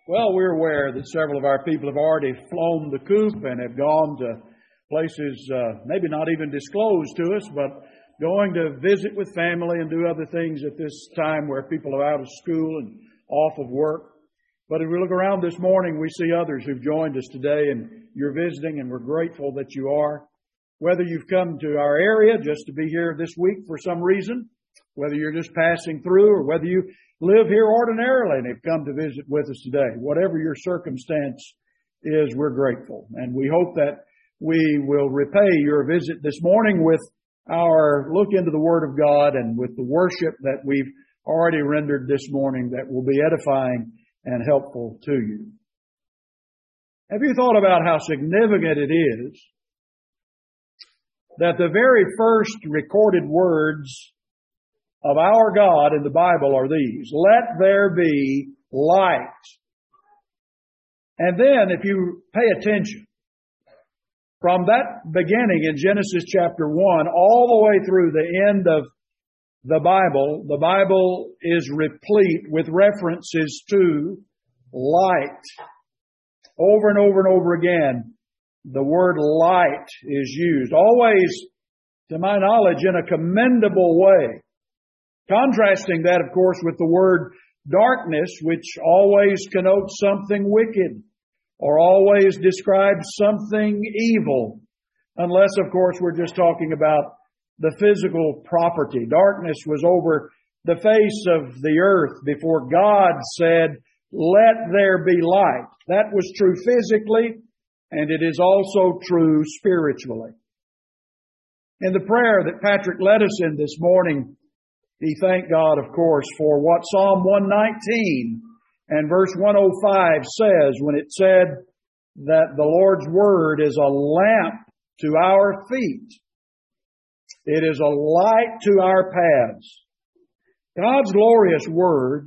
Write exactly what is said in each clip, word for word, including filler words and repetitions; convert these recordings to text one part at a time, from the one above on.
Well, we're aware that several of our people have already flown the coop and have gone to places uh, maybe not even disclosed to us, but going to visit with family and do other things at this time where people are out of school and off of work. But if we look around this morning, we see others who've joined us today, and you're visiting, and we're grateful that you are. Whether you've come to our area just to be here this week for some reason, whether you're just passing through, or whether you live here ordinarily and have come to visit with us today, whatever your circumstance is, we're grateful. And we hope that we will repay your visit this morning with our look into the Word of God and with the worship that we've already rendered this morning that will be edifying and helpful to you. Have you thought about how significant it is that the very first recorded words of our God in the Bible are these: let there be light. And then, if you pay attention, from that beginning in Genesis chapter one, all the way through the end of the Bible, the Bible is replete with references to light. Over and over and over again, the word light is used, always, to my knowledge, in a commendable way. Contrasting that, of course, with the word darkness, which always connotes something wicked or always describes something evil, unless, of course, we're just talking about the physical property. Darkness was over the face of the earth before God said, let there be light. That was true physically, and it is also true spiritually. In the prayer that Patrick led us in this morning, he thanked God, of course, for what Psalm one nineteen and verse one oh five says when it said that the Lord's Word is a lamp to our feet. It is a light to our paths. God's glorious Word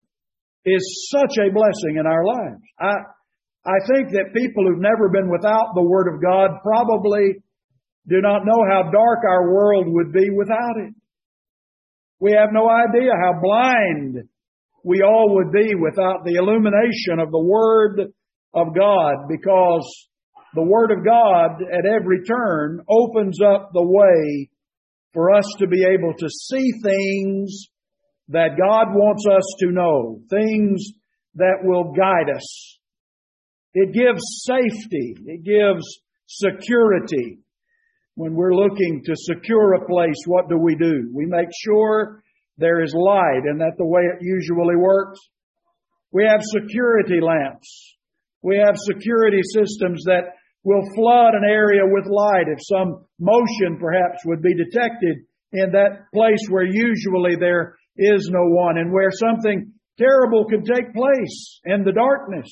is such a blessing in our lives. I, I think that people who've never been without the Word of God probably do not know how dark our world would be without it. We have no idea how blind we all would be without the illumination of the Word of God, because the Word of God at every turn opens up the way for us to be able to see things that God wants us to know, things that will guide us. It gives safety. It gives security. When we're looking to secure a place, what do we do? We make sure there is light. Isn't that the way it usually works? We have security lamps. We have security systems that will flood an area with light if some motion perhaps would be detected in that place where usually there is no one, and where something terrible could take place in the darkness.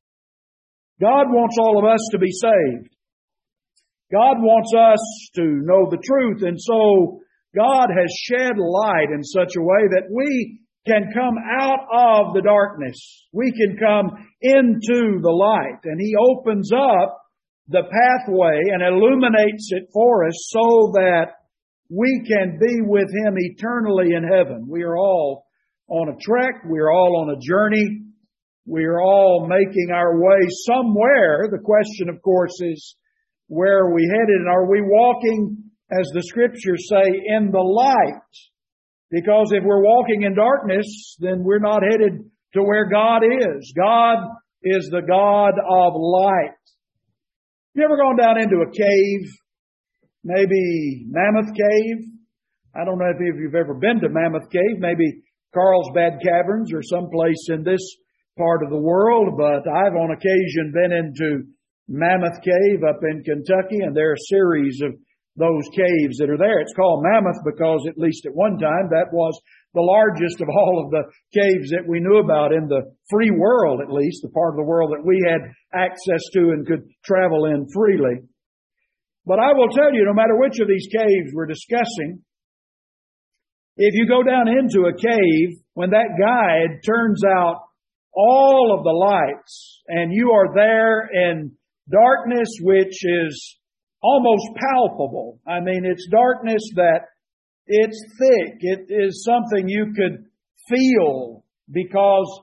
God wants all of us to be saved. God wants us to know the truth, and so God has shed light in such a way that we can come out of the darkness. We can come into the light, and He opens up the pathway and illuminates it for us so that we can be with Him eternally in heaven. We are all on a trek. We are all on a journey. We are all making our way somewhere. The question, of course, is, where are we headed? And are we walking, as the Scriptures say, in the light? Because if we're walking in darkness, then we're not headed to where God is. God is the God of light. You ever gone down into a cave? Maybe Mammoth Cave? I don't know if you've ever been to Mammoth Cave. Maybe Carlsbad Caverns or someplace in this part of the world. But I've on occasion been into Mammoth Cave up in Kentucky, and there are a series of those caves that are there. It's called Mammoth because, at least at one time, that was the largest of all of the caves that we knew about in the free world, at least, the part of the world that we had access to and could travel in freely. But I will tell you, no matter which of these caves we're discussing, if you go down into a cave, when that guide turns out all of the lights and you are there in darkness which is almost palpable. I mean, it's darkness that it's thick. It is something you could feel because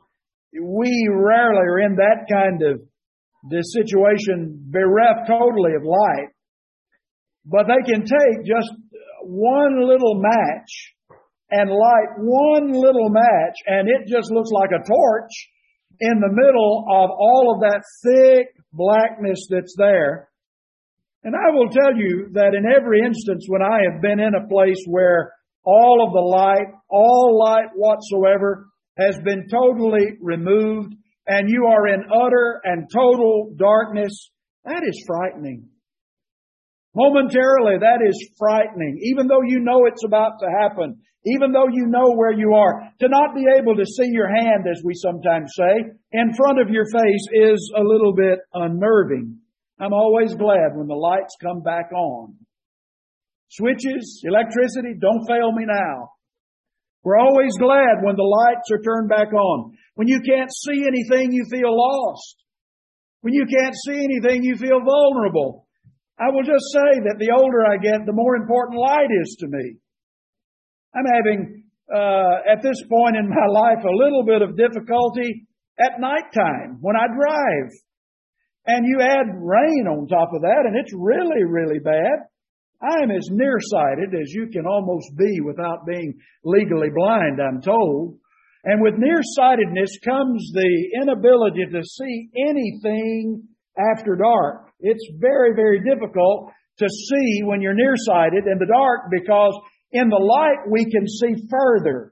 we rarely are in that kind of the situation, bereft totally of light. But they can take just one little match and light one little match, and it just looks like a torch in the middle of all of that thick blackness that's there. And I will tell you that in every instance when I have been in a place where all of the light, all light whatsoever, has been totally removed, and you are in utter and total darkness, that is frightening. Momentarily, that is frightening. Even though you know it's about to happen, even though you know where you are, to not be able to see your hand, as we sometimes say, in front of your face is a little bit unnerving. I'm always glad when the lights come back on. Switches, electricity, don't fail me now. We're always glad when the lights are turned back on. When you can't see anything, you feel lost. When you can't see anything, you feel vulnerable. I will just say that the older I get, the more important light is to me. I'm having, uh, at this point in my life, a little bit of difficulty at nighttime when I drive. And you add rain on top of that, and it's really, really bad. I am as nearsighted as you can almost be without being legally blind, I'm told. And with nearsightedness comes the inability to see anything after dark. It's very, very difficult to see when you're nearsighted in the dark, because in the light we can see further.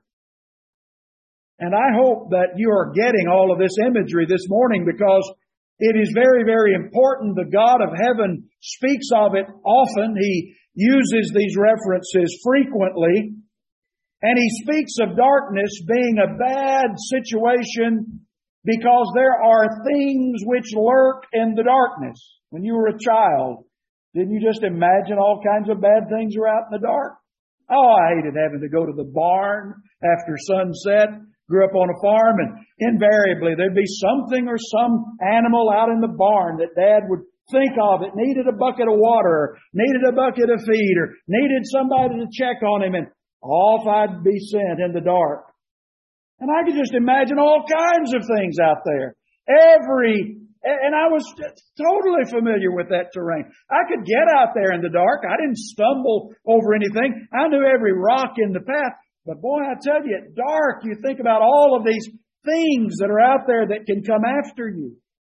And I hope that you are getting all of this imagery this morning, because it is very, very important. The God of heaven speaks of it often. He uses these references frequently. And He speaks of darkness being a bad situation because there are things which lurk in the darkness. When you were a child, didn't you just imagine all kinds of bad things are out in the dark? Oh, I hated having to go to the barn after sunset. Grew up on a farm, and invariably there'd be something or some animal out in the barn that Dad would think of. It needed a bucket of water, or needed a bucket of feed, or needed somebody to check on him, and off I'd be sent in the dark. And I could just imagine all kinds of things out there. Every, and I was totally familiar with that terrain. I could get out there in the dark. I didn't stumble over anything. I knew every rock in the path. But boy, I tell you, at dark, you think about all of these things that are out there that can come after you.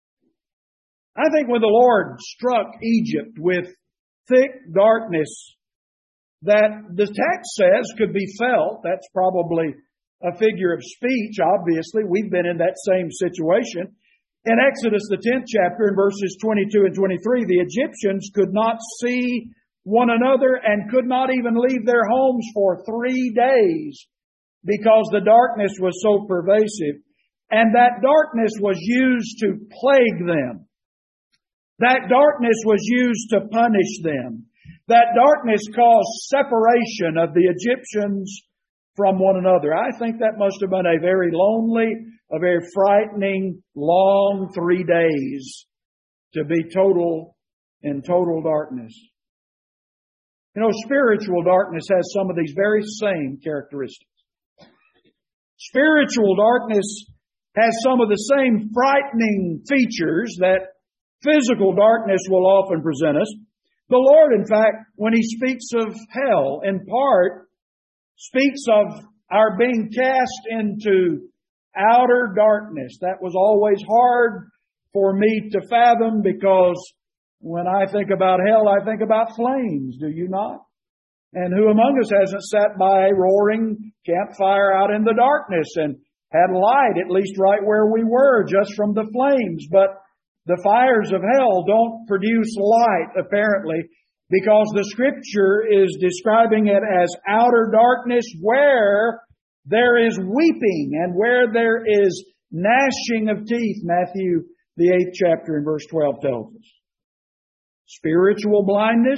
I think when the Lord struck Egypt with thick darkness that the text says could be felt, that's probably a figure of speech, obviously. We've been in that same situation. In Exodus, the tenth chapter, in verses twenty-two and twenty-three, the Egyptians could not see one another and could not even leave their homes for three days because the darkness was so pervasive. And that darkness was used to plague them. That darkness was used to punish them. That darkness caused separation of the Egyptians from one another. I think that must have been a very lonely, a very frightening, long three days to be total in total darkness. You know, spiritual darkness has some of these very same characteristics. Spiritual darkness has some of the same frightening features that physical darkness will often present us. The Lord, in fact, when He speaks of hell, in part, speaks of our being cast into outer darkness. That was always hard for me to fathom, because when I think about hell, I think about flames, do you not? And who among us hasn't sat by a roaring campfire out in the darkness and had light, at least right where we were, just from the flames? But the fires of hell don't produce light, apparently, because the Scripture is describing it as outer darkness, where there is weeping and where there is gnashing of teeth. Matthew, the eighth chapter, and verse twelve tells us. Spiritual blindness.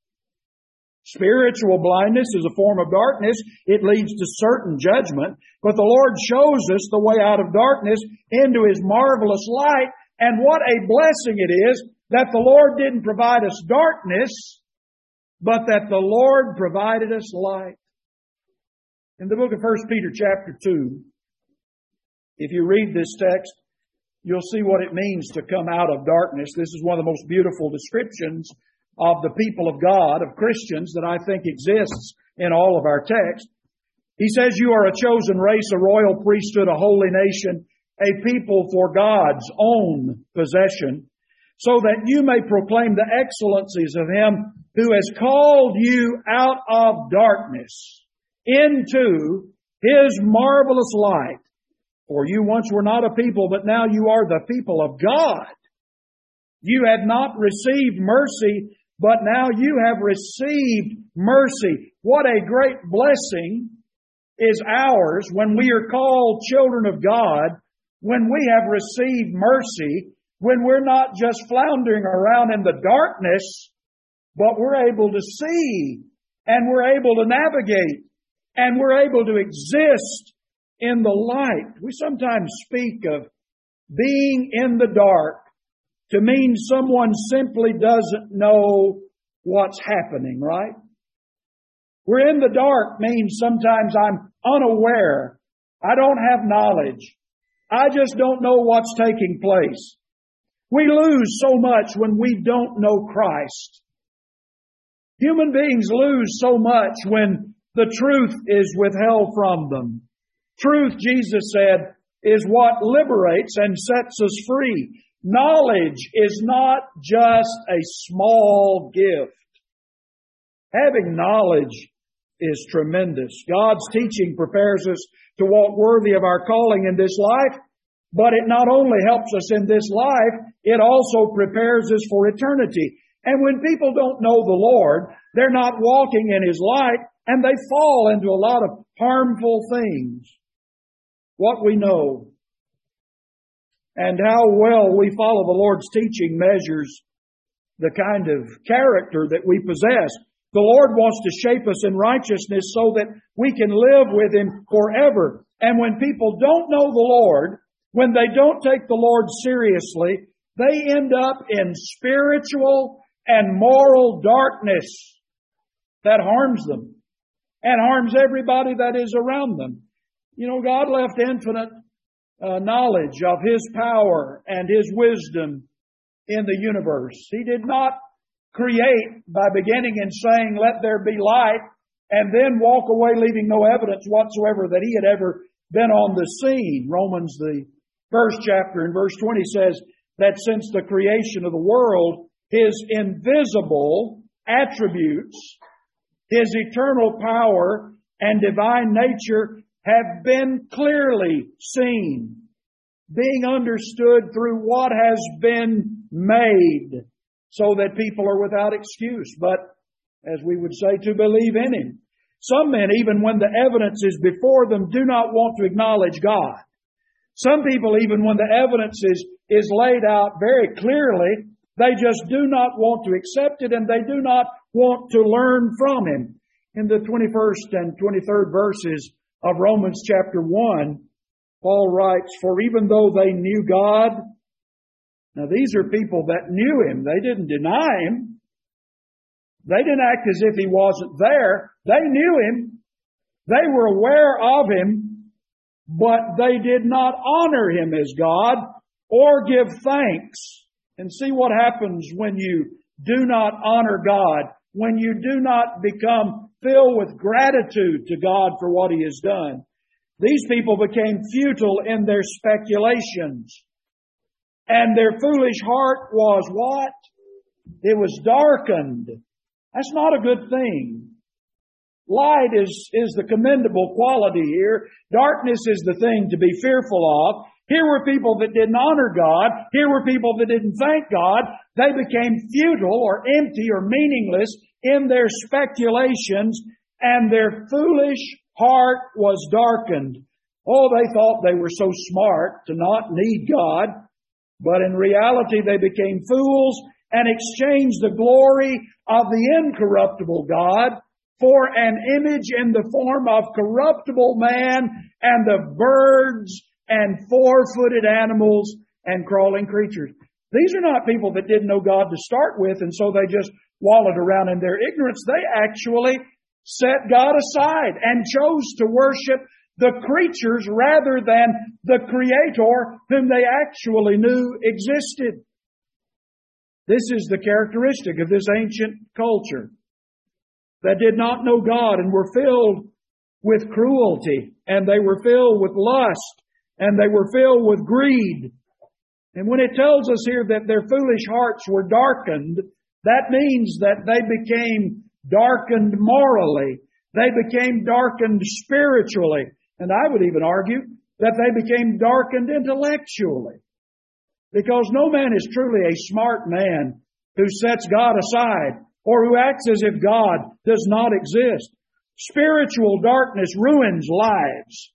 Spiritual blindness is a form of darkness. It leads to certain judgment. But the Lord shows us the way out of darkness into His marvelous light. And what a blessing it is that the Lord didn't provide us darkness, but that the Lord provided us light. In the book of First Peter chapter two, If you read this text, you'll see what it means to come out of darkness. This is one of the most beautiful descriptions of the people of God, of Christians, that I think exists in all of our text. He says, you are a chosen race, a royal priesthood, a holy nation, a people for God's own possession, so that you may proclaim the excellencies of Him who has called you out of darkness into His marvelous light. For you once were not a people, but now you are the people of God. You had not received mercy, but now you have received mercy. What a great blessing is ours when we are called children of God, when we have received mercy, when we're not just floundering around in the darkness, but we're able to see, and we're able to navigate, and we're able to exist in the light. We sometimes speak of being in the dark to mean someone simply doesn't know what's happening, right? We're in the dark means sometimes I'm unaware. I don't have knowledge. I just don't know what's taking place. We lose so much when we don't know Christ. Human beings lose so much when the truth is withheld from them. Truth, Jesus said, is what liberates and sets us free. Knowledge is not just a small gift. Having knowledge is tremendous. God's teaching prepares us to walk worthy of our calling in this life, but it not only helps us in this life, it also prepares us for eternity. And when people don't know the Lord, they're not walking in His light, and they fall into a lot of harmful things. What we know and how well we follow the Lord's teaching measures the kind of character that we possess. The Lord wants to shape us in righteousness so that we can live with Him forever. And when people don't know the Lord, when they don't take the Lord seriously, they end up in spiritual and moral darkness that harms them and harms everybody that is around them. You know, God left infinite uh, knowledge of His power and His wisdom in the universe. He did not create by beginning and saying, let there be light, and then walk away leaving no evidence whatsoever that He had ever been on the scene. Romans, the first chapter in verse twenty says that since the creation of the world, His invisible attributes, His eternal power and divine nature have been clearly seen, being understood through what has been made, so that people are without excuse, but, as we would say, to believe in Him. Some men, even when the evidence is before them, do not want to acknowledge God. Some people, even when the evidence is, is laid out very clearly, they just do not want to accept it, and they do not want to learn from Him. In the twenty-first and twenty-third verses of Romans chapter one, Paul writes, for even though they knew God, now these are people that knew Him. They didn't deny Him. They didn't act as if He wasn't there. They knew Him. They were aware of Him, but they did not honor Him as God or give thanks. And see what happens when you do not honor God, when you do not become filled with gratitude to God for what He has done. These people became futile in their speculations. And their foolish heart was what? It was darkened. That's not a good thing. Light is, is the commendable quality here. Darkness is the thing to be fearful of. Here were people that didn't honor God. Here were people that didn't thank God. They became futile or empty or meaningless in their speculations, and their foolish heart was darkened. Oh, they thought they were so smart to not need God. But in reality, they became fools and exchanged the glory of the incorruptible God for an image in the form of corruptible man and of birds and four-footed animals and crawling creatures. These are not people that didn't know God to start with, and so they just wallowed around in their ignorance. They actually set God aside and chose to worship the creatures rather than the Creator whom they actually knew existed. This is the characteristic of this ancient culture that did not know God and were filled with cruelty, and they were filled with lust, and they were filled with greed. And when it tells us here that their foolish hearts were darkened, that means that they became darkened morally. They became darkened spiritually. And I would even argue that they became darkened intellectually. Because no man is truly a smart man who sets God aside or who acts as if God does not exist. Spiritual darkness ruins lives.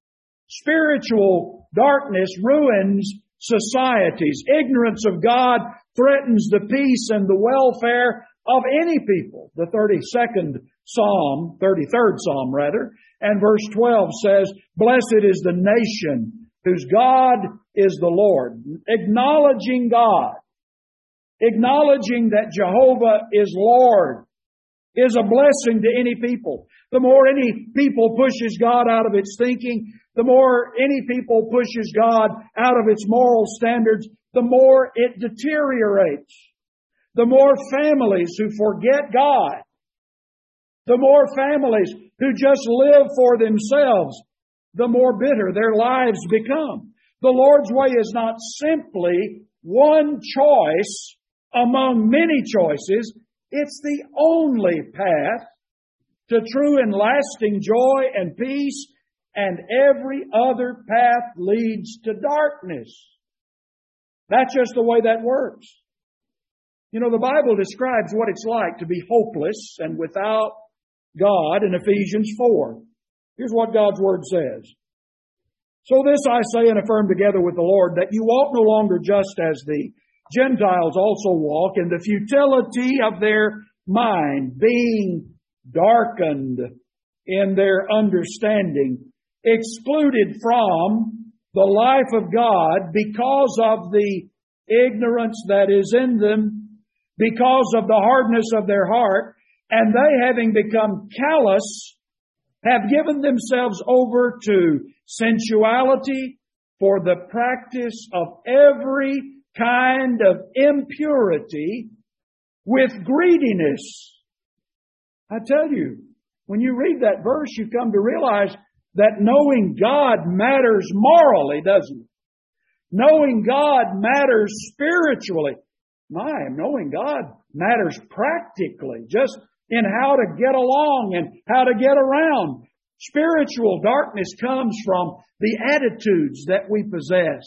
Spiritual darkness ruins societies. Ignorance of God threatens the peace and the welfare of any people. The thirty-second Psalm, thirty-third Psalm rather, and verse twelve says, "Blessed is the nation whose God is the Lord." Acknowledging God, acknowledging that Jehovah is Lord, is a blessing to any people. The more any people pushes God out of its thinking, the more any people pushes God out of its moral standards, the more it deteriorates. The more families who forget God, the more families who just live for themselves, the more bitter their lives become. The Lord's way is not simply one choice among many choices. It's the only path to true and lasting joy and peace, and every other path leads to darkness. That's just the way that works. You know, the Bible describes what it's like to be hopeless and without God in Ephesians four. Here's what God's Word says. "So this I say and affirm together with the Lord, that you walk no longer just as the Gentiles also walk in the futility of their mind, being darkened in their understanding, excluded from the life of God because of the ignorance that is in them, because of the hardness of their heart, and they, having become callous, have given themselves over to sensuality for the practice of every kind of impurity with greediness." I tell you, when you read that verse, you come to realize that knowing God matters morally, doesn't it? Knowing God matters spiritually. My, knowing God matters practically, just in how to get along and how to get around. Spiritual darkness comes from the attitudes that we possess.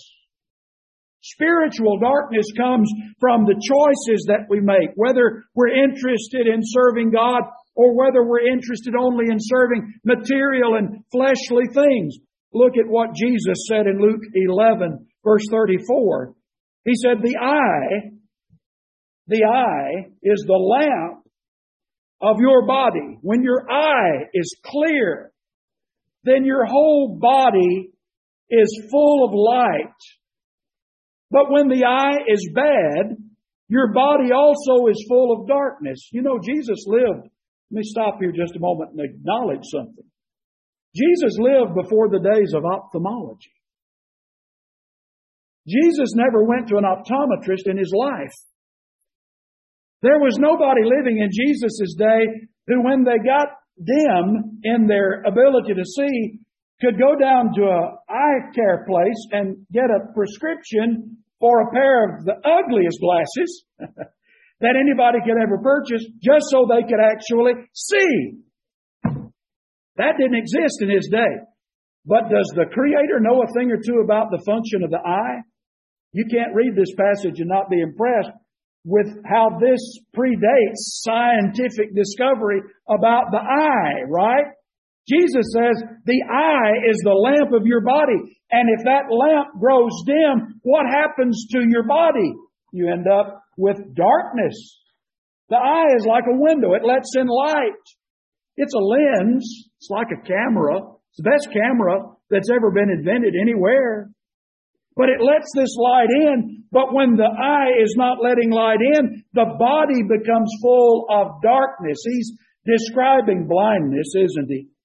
Spiritual darkness comes from the choices that we make, whether we're interested in serving God or whether we're interested only in serving material and fleshly things. Look at what Jesus said in Luke eleven, verse thirty-four. He said, the eye, the eye is the lamp of your body. When your eye is clear, then your whole body is full of light. But when the eye is bad, your body also is full of darkness. You know, Jesus lived. Let me stop here just a moment and acknowledge something. Jesus lived before the days of ophthalmology. Jesus never went to an optometrist in His life. There was nobody living in Jesus' day who, when they got dim in their ability to see, could go down to an eye care place and get a prescription for a pair of the ugliest glasses that anybody could ever purchase, just so they could actually see. That didn't exist in His day. But does the Creator know a thing or two about the function of the eye? You can't read this passage and not be impressed with how this predates scientific discovery about the eye, right? Jesus says the eye is the lamp of your body. And if that lamp grows dim, what happens to your body? You end up with darkness. The eye is like a window. It lets in light. It's a lens. It's like a camera. It's the best camera that's ever been invented anywhere. But it lets this light in. But when the eye is not letting light in, the body becomes full of darkness. He's describing blindness, isn't he?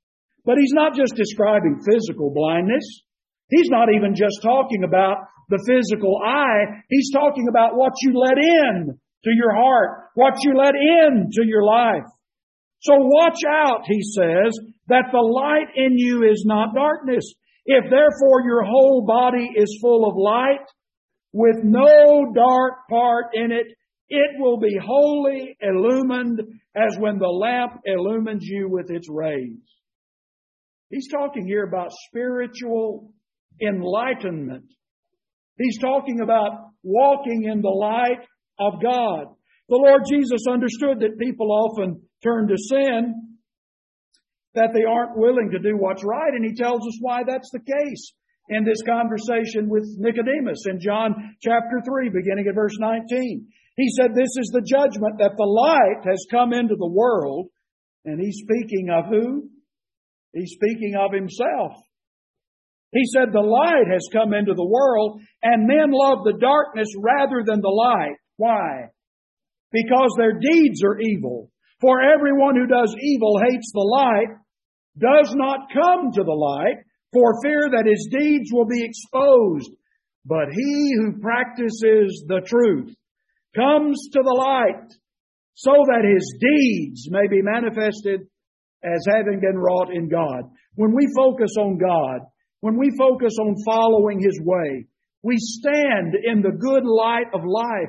But He's not just describing physical blindness. He's not even just talking about the physical eye. He's talking about what you let in to your heart, what you let in to your life. So watch out, He says, that the light in you is not darkness. If therefore your whole body is full of light, with no dark part in it, it will be wholly illumined as when the lamp illumines you with its rays. He's talking here about spiritual enlightenment. He's talking about walking in the light of God. The Lord Jesus understood that people often turn to sin, that they aren't willing to do what's right, and He tells us why that's the case in this conversation with Nicodemus in John chapter three, beginning at verse nineteen. He said, "This is the judgment, that the light has come into the world." And He's speaking of who? He's speaking of Himself. He said, "The light has come into the world, and men love the darkness rather than the light." Why? Because their deeds are evil. For everyone who does evil hates the light, does not come to the light, for fear that his deeds will be exposed. But he who practices the truth comes to the light, so that his deeds may be manifested as having been wrought in God. When we focus on God, when we focus on following His way, we stand in the good light of life.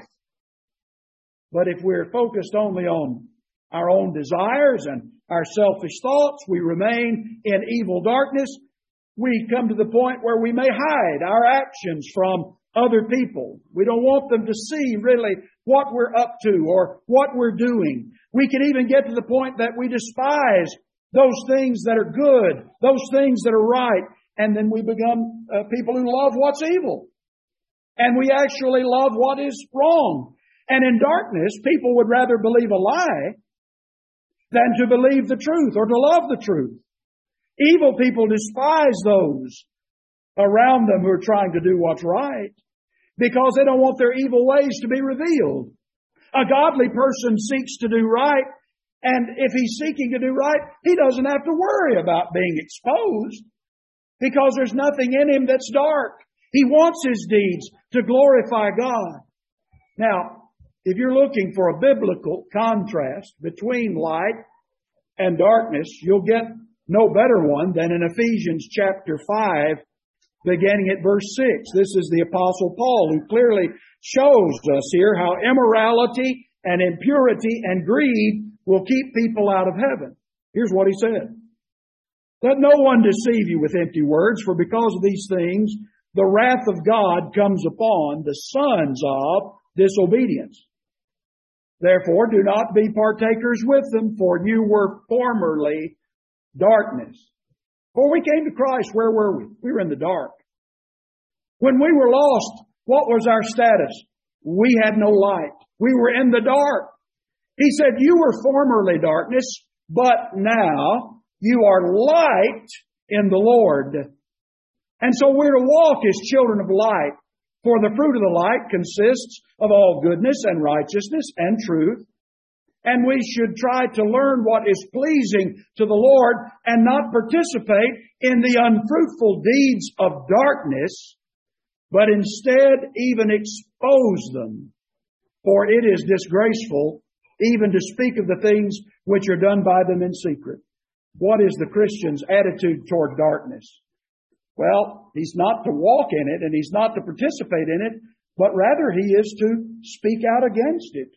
But if we're focused only on our own desires and our selfish thoughts, we remain in evil darkness. We come to the point where we may hide our actions from other people. We don't want them to see really what we're up to or what we're doing. We can even get to the point that we despise those things that are good, those things that are right, and then we become uh, people who love what's evil. And we actually love what is wrong. And in darkness, people would rather believe a lie than to believe the truth or to love the truth. Evil people despise those around them who are trying to do what's right because they don't want their evil ways to be revealed. A godly person seeks to do right, and if he's seeking to do right, he doesn't have to worry about being exposed because there's nothing in him that's dark. He wants his deeds to glorify God. Now, if you're looking for a biblical contrast between light and darkness, you'll get no better one than in Ephesians chapter five, beginning at verse six. This is the Apostle Paul who clearly shows us here how immorality and impurity and greed will keep people out of heaven. Here's what he said. "Let no one deceive you with empty words, for because of these things the wrath of God comes upon the sons of disobedience. Therefore, do not be partakers with them, for you were formerly darkness." Before we came to Christ, where were we? We were in the dark. When we were lost, what was our status? We had no light. We were in the dark. He said, "You were formerly darkness, but now you are light in the Lord." And so we're to walk as children of light. For the fruit of the light consists of all goodness and righteousness and truth. And we should try to learn what is pleasing to the Lord and not participate in the unfruitful deeds of darkness, but instead even expose them. For it is disgraceful even to speak of the things which are done by them in secret. What is the Christian's attitude toward darkness? Well, he's not to walk in it and he's not to participate in it, but rather he is to speak out against it.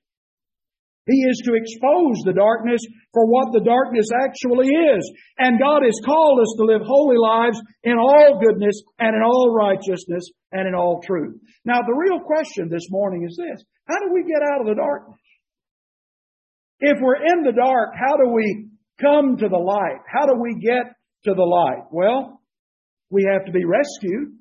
He is to expose the darkness for what the darkness actually is. And God has called us to live holy lives in all goodness and in all righteousness and in all truth. Now, the real question this morning is this: how do we get out of the darkness? If we're in the dark, how do we come to the light? How do we get to the light? Well, we have to be rescued.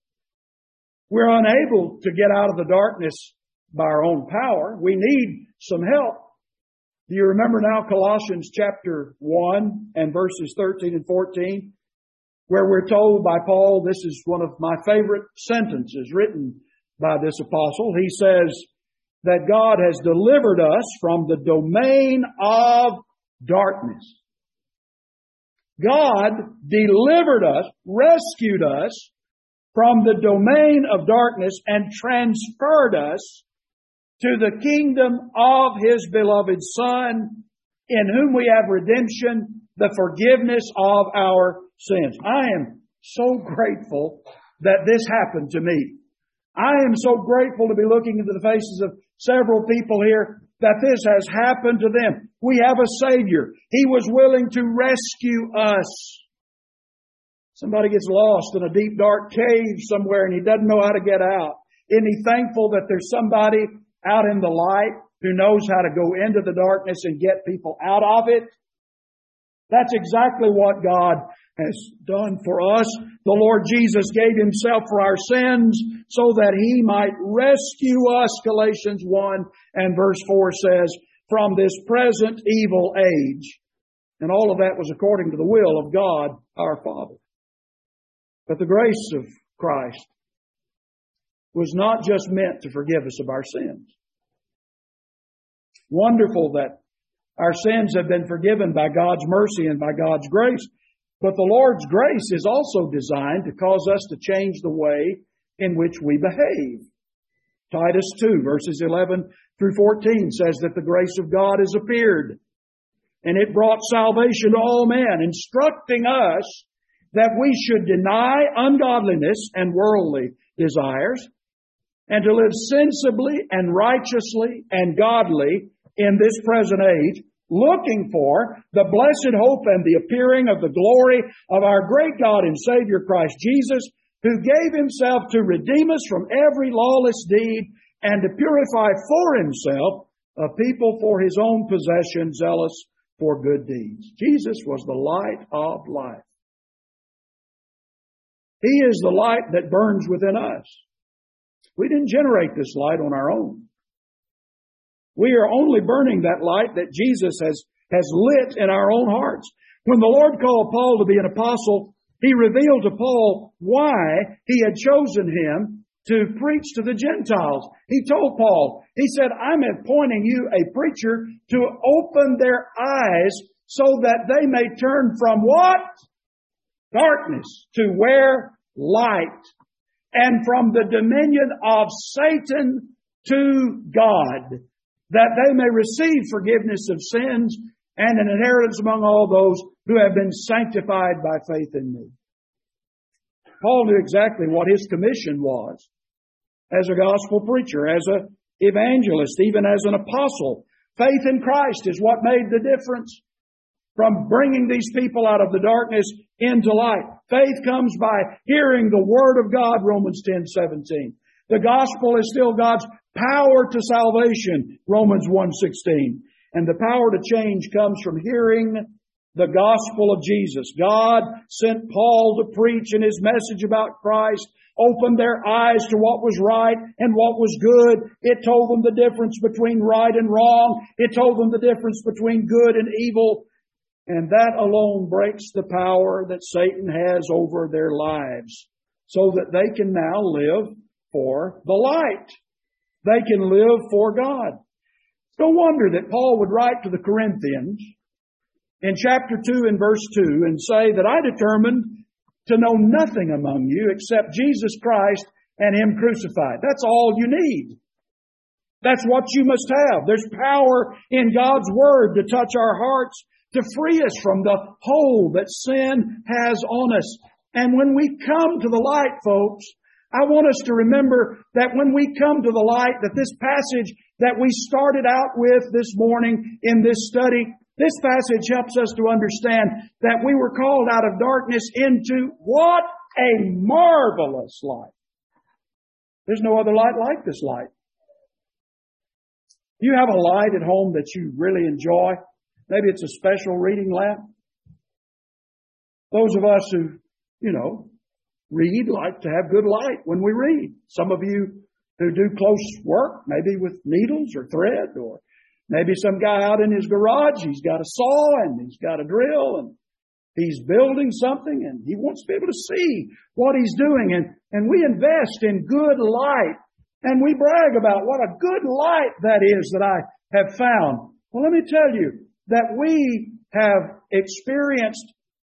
We're unable to get out of the darkness by our own power. We need some help. Do you remember now Colossians chapter one and verses thirteen and fourteen, where we're told by Paul, this is one of my favorite sentences written by this apostle. He says that God has delivered us from the domain of darkness. God delivered us, rescued us from the domain of darkness and transferred us to the kingdom of His beloved Son, in whom we have redemption, the forgiveness of our sins. I am so grateful that this happened to me. I am so grateful to be looking into the faces of several people here that this has happened to them. We have a Savior. He was willing to rescue us. Somebody gets lost in a deep, dark cave somewhere and he doesn't know how to get out. Isn't he thankful that there's somebody out in the light who knows how to go into the darkness and get people out of it? That's exactly what God has done for us. The Lord Jesus gave Himself for our sins so that He might rescue us, Galatians one and verse four says, from this present evil age. And all of that was according to the will of God our Father. But the grace of Christ was not just meant to forgive us of our sins. Wonderful that our sins have been forgiven by God's mercy and by God's grace. But the Lord's grace is also designed to cause us to change the way in which we behave. Titus two, verses eleven through fourteen says that the grace of God has appeared, and it brought salvation to all men, instructing us that we should deny ungodliness and worldly desires, and to live sensibly and righteously and godly in this present age, looking for the blessed hope and the appearing of the glory of our great God and Savior Christ Jesus, who gave Himself to redeem us from every lawless deed and to purify for Himself a people for His own possession, zealous for good deeds. Jesus was the light of life. He is the light that burns within us. We didn't generate this light on our own. We are only burning that light that Jesus has, has lit in our own hearts. When the Lord called Paul to be an apostle, He revealed to Paul why He had chosen him to preach to the Gentiles. He told Paul, He said, I'm appointing you a preacher to open their eyes so that they may turn from what? Darkness to where? Light. And from the dominion of Satan to God, that they may receive forgiveness of sins and an inheritance among all those who have been sanctified by faith in me. Paul knew exactly what his commission was as a gospel preacher, as an evangelist, even as an apostle. Faith in Christ is what made the difference from bringing these people out of the darkness into light. Faith comes by hearing the Word of God, Romans ten seventeen. The gospel is still God's power to salvation, Romans one sixteen. And the power to change comes from hearing the gospel of Jesus. God sent Paul to preach, and his message about Christ opened their eyes to what was right and what was good. It told them the difference between right and wrong. It told them the difference between good and evil. And that alone breaks the power that Satan has over their lives, so that they can now live for the light. They can live for God. No wonder that Paul would write to the Corinthians in chapter two and verse two and say that I determined to know nothing among you except Jesus Christ and Him crucified. That's all you need. That's what you must have. There's power in God's Word to touch our hearts, to free us from the hold that sin has on us. And when we come to the light, folks, I want us to remember that when we come to the light, that this passage that we started out with this morning in this study, this passage helps us to understand that we were called out of darkness into what a marvelous light. There's no other light like this light. You have a light at home that you really enjoy. Maybe it's a special reading lamp. Those of us who, you know, read like to have good light when we read. Some of you who do close work, maybe with needles or thread, or maybe some guy out in his garage, he's got a saw and he's got a drill and he's building something and he wants to be able to see what he's doing. And, and we invest in good light and we brag about what a good light that is that I have found. Well, let me tell you that we have experienced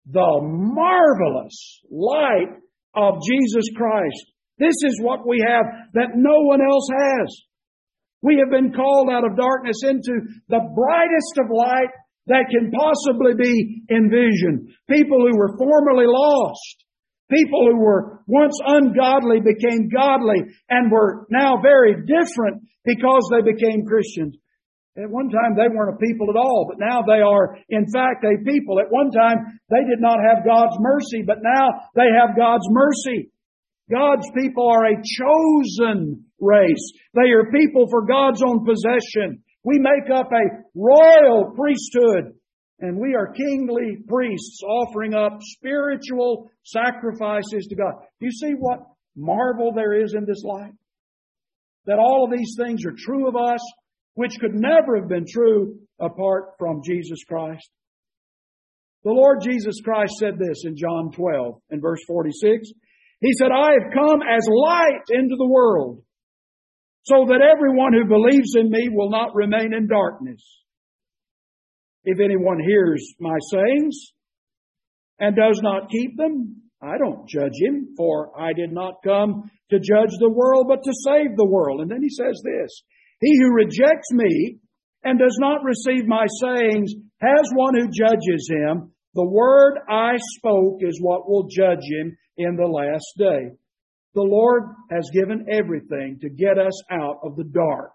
the marvelous light of Jesus Christ. This is what we have that no one else has. We have been called out of darkness into the brightest of light that can possibly be envisioned. People who were formerly lost, people who were once ungodly became godly and were now very different because they became Christians. At one time they weren't a people at all, but now they are in fact a people. At one time they did not have God's mercy, but now they have God's mercy. God's people are a chosen race. They are people for God's own possession. We make up a royal priesthood, and we are kingly priests offering up spiritual sacrifices to God. Do you see what marvel there is in this light? That all of these things are true of us, which could never have been true apart from Jesus Christ. The Lord Jesus Christ said this in John twelve and verse forty-six. He said, I have come as light into the world, so that everyone who believes in me will not remain in darkness. If anyone hears my sayings and does not keep them, I don't judge him, for I did not come to judge the world, but to save the world. And then he says this, he who rejects me and does not receive my sayings has one who judges him. The word I spoke is what will judge him in the last day. The Lord has given everything to get us out of the dark.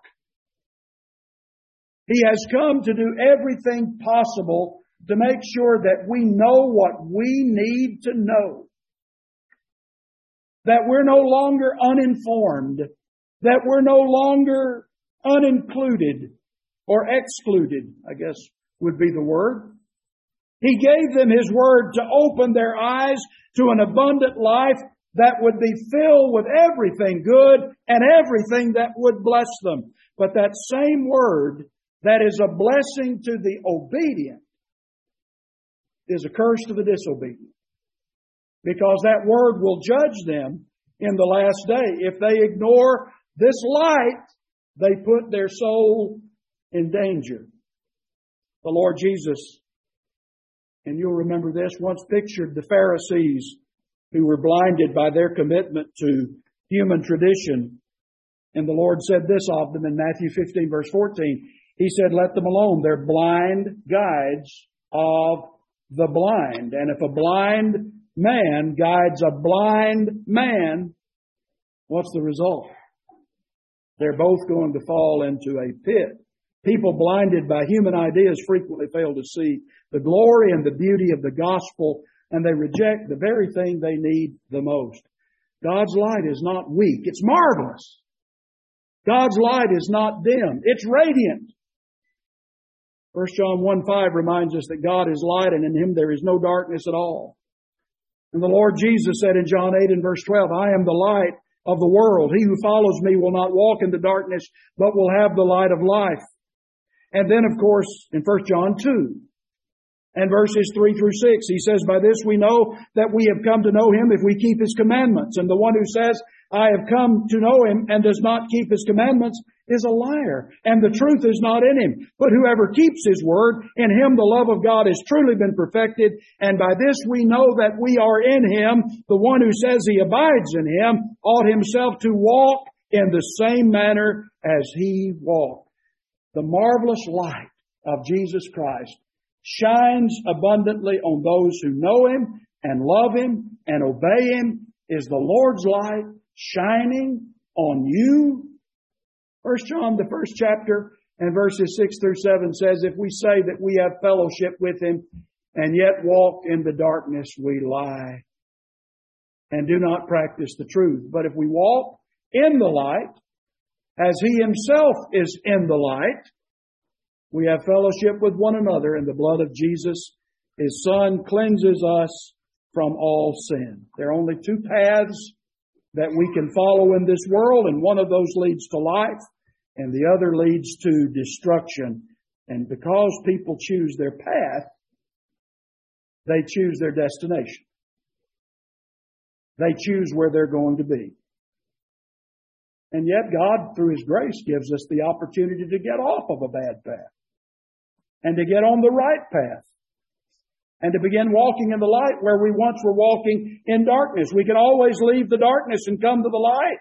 He has come to do everything possible to make sure that we know what we need to know. That we're no longer uninformed. That we're no longer unincluded or excluded, I guess would be the word. He gave them His Word to open their eyes to an abundant life that would be filled with everything good and everything that would bless them. But that same Word that is a blessing to the obedient is a curse to the disobedient. Because that Word will judge them in the last day. If they ignore this light, they put their soul in danger. The Lord Jesus, and you'll remember this, once pictured the Pharisees who were blinded by their commitment to human tradition. And the Lord said this of them in Matthew fifteen, verse fourteen. He said, let them alone. They're blind guides of the blind. And if a blind man guides a blind man, what's the result? They're both going to fall into a pit. People blinded by human ideas frequently fail to see the glory and the beauty of the gospel, and they reject the very thing they need the most. God's light is not weak. It's marvelous. God's light is not dim. It's radiant. First John one five reminds us that God is light, and in Him there is no darkness at all. And the Lord Jesus said in John eight and verse twelve, I am the light of the world. He who follows me will not walk in the darkness, but will have the light of life. And then, of course, in First John two and verses three through six, he says, by this we know that we have come to know Him if we keep His commandments. And the one who says, I have come to know Him and does not keep His commandments is a liar, and the truth is not in him. But whoever keeps His word, in him the love of God has truly been perfected. And by this we know that we are in Him. The one who says he abides in Him ought himself to walk in the same manner as He walked. The marvelous light of Jesus Christ shines abundantly on those who know Him and love Him and obey Him. Is the Lord's light shining on you? First John, the first chapter, and verses six through seven says, if we say that we have fellowship with Him and yet walk in the darkness, we lie and do not practice the truth. But if we walk in the light, as He Himself is in the light, we have fellowship with one another, and the blood of Jesus, His Son, cleanses us from all sin. There are only two paths that we can follow in this world, and one of those leads to life, and the other leads to destruction. And because people choose their path, they choose their destination. They choose where they're going to be. And yet God, through His grace, gives us the opportunity to get off of a bad path and to get on the right path. and to begin walking in the light where we once were walking in darkness. We can always leave the darkness and come to the light.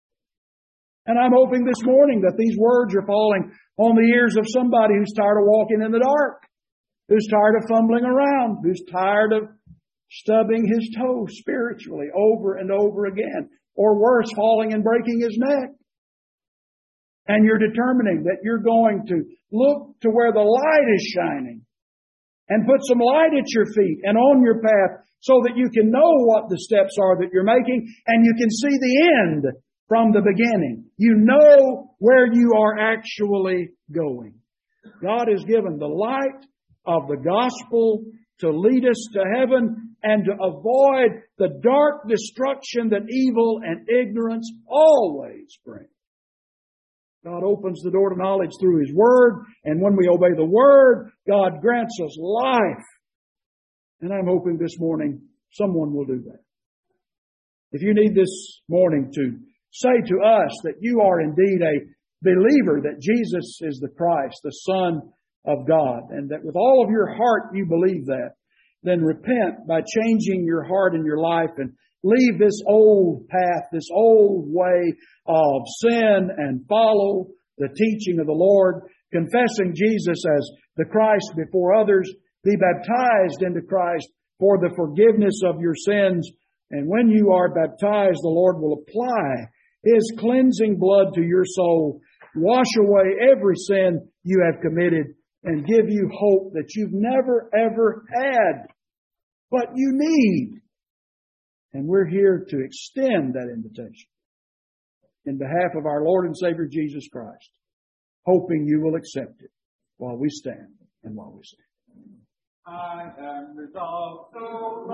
And I'm hoping this morning that these words are falling on the ears of somebody who's tired of walking in the dark, who's tired of fumbling around, who's tired of stubbing his toe spiritually over and over again, or worse, falling and breaking his neck. And you're determining that you're going to look to where the light is shining and put some light at your feet and on your path so that you can know what the steps are that you're making and you can see the end from the beginning. You know where you are actually going. God has given the light of the gospel to lead us to heaven and to avoid the dark destruction that evil and ignorance always bring. God opens the door to knowledge through His Word, and when we obey the Word, God grants us life. And I'm hoping this morning someone will do that. If you need this morning to say to us that you are indeed a believer that Jesus is the Christ, the Son of God, and that with all of your heart you believe that, then repent by changing your heart and your life and leave this old path, this old way of sin and follow the teaching of the Lord, confessing Jesus as the Christ before others, be baptized into Christ for the forgiveness of your sins. And when you are baptized, the Lord will apply His cleansing blood to your soul, wash away every sin you have committed, and give you hope that you've never, ever had, but you need. And we're here to extend that invitation in behalf of our Lord and Savior Jesus Christ, hoping you will accept it while we stand and while we sing. I am resolved so